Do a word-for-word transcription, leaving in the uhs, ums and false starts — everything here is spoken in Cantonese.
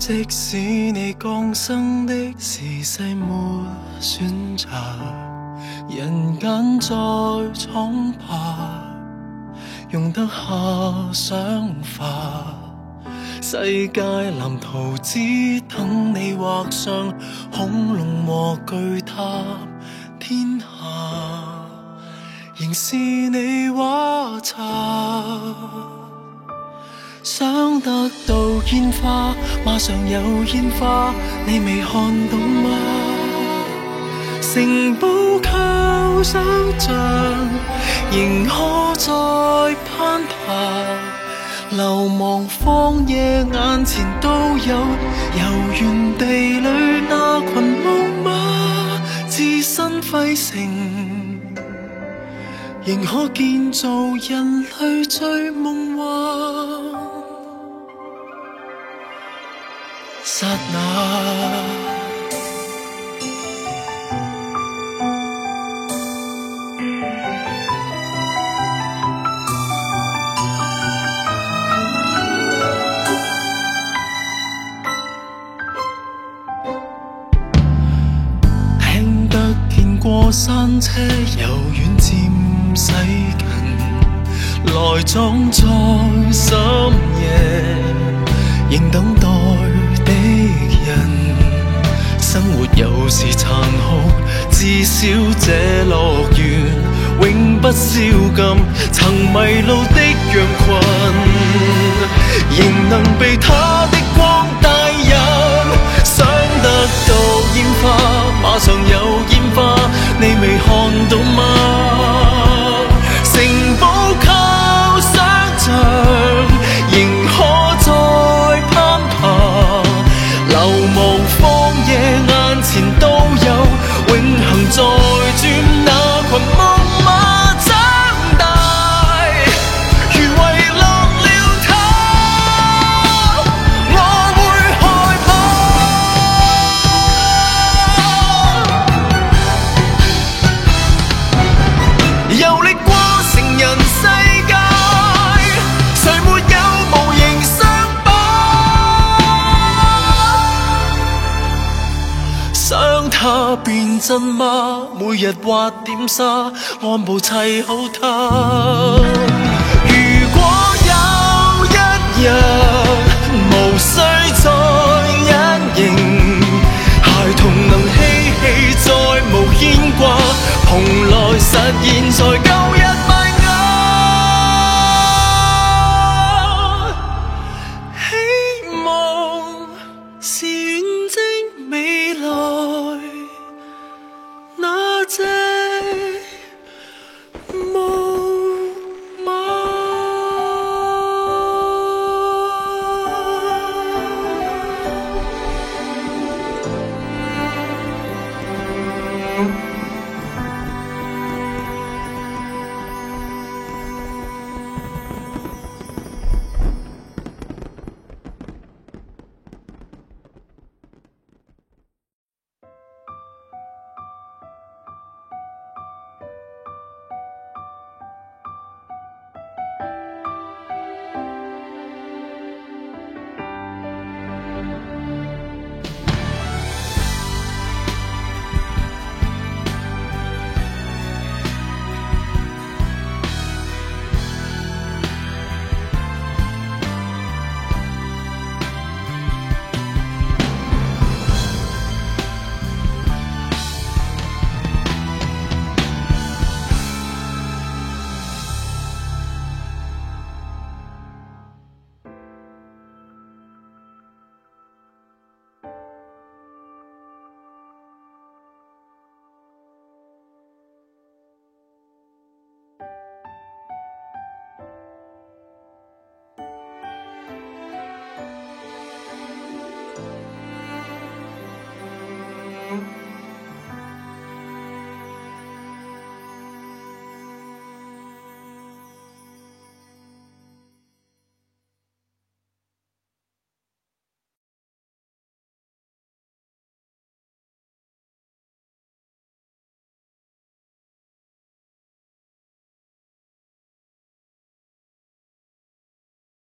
即使你降生的時勢沒選擇，人間再闖吧，用得下想法。世界藍圖只等你畫上恐龍和巨塔，天下仍是你畫冊。想得到煙花，馬上有煙花，你未看到嗎？城堡靠想像，仍可再攀爬。流亡荒野眼前都有，遊園地裏那群木馬，置身廢城，仍可建造人類最夢幻。剎那聽得見過山車由遠漸駛近，來裝在深夜，仍等待的人。生活有時殘酷，至少這樂園永不宵禁。曾迷路的羊群，仍能被它的光帶引。想得到煙花，馬上有煙花，你未看到嗎？城堡靠想像，仍可再攀爬。流亡荒野眼前都有，永恆在轉那群木馬長大。如遺落了他，我會害怕。遊歷過成人世界，誰沒有無形傷疤？想他變真嗎？每日畫點沙，按部砌好它。